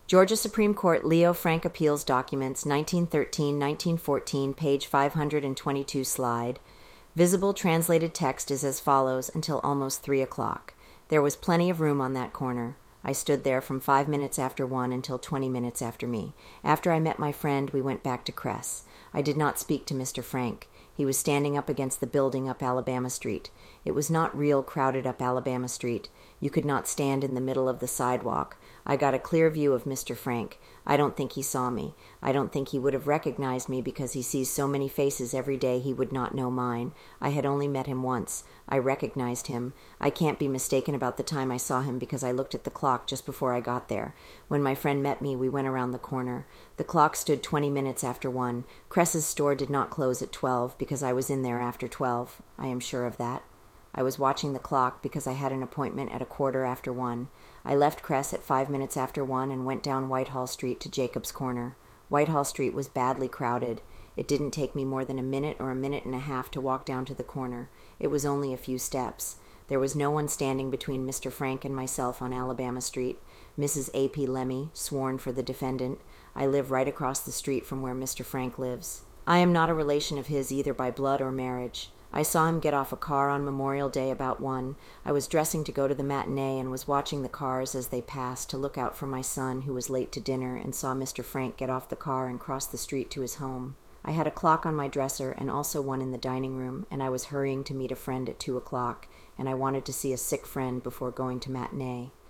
Georgia Supreme Court Leo Frank Appeals Documents, 1913-1914, page 522 slide. Visible translated text is as follows until almost 3 o'clock. There was plenty of room on that corner. I stood there from 5 minutes after 1 until 20 minutes after me. After I met my friend, we went back to Cress. I did not speak to Mr. Frank. He was standing up against the building up Alabama Street. It was not real crowded up Alabama Street. You could not stand in the middle of the sidewalk. I got a clear view of Mr. Frank. I don't think he saw me. I don't think he would have recognized me because he sees so many faces every day he would not know mine. I had only met him once. I recognized him. I can't be mistaken about the time I saw him because I looked at the clock just before I got there. When my friend met me, we went around the corner. The clock stood 20 minutes after 1. Cress's store did not close at 12 because I was in there after 12. I am sure of that. I was watching the clock because I had an appointment at 1:15. I left Cress at 5 minutes after 1 and went down Whitehall Street to Jacob's Corner. Whitehall Street was badly crowded. It didn't take me more than a minute or a minute and a half to walk down to the corner. It was only a few steps. There was no one standing between Mr. Frank and myself on Alabama Street. Mrs. A.P. Lemmy, sworn for the defendant. I live right across the street from where Mr. Frank lives. I am not a relation of his either by blood or marriage. I saw him get off a car on Memorial Day about 1. I was dressing to go to the matinee and was watching the cars as they passed to look out for my son, who was late to dinner, and saw Mr. Frank get off the car and cross the street to his home. I had a clock on my dresser and also one in the dining room, and I was hurrying to meet a friend at 2 o'clock, and I wanted to see a sick friend before going to matinee.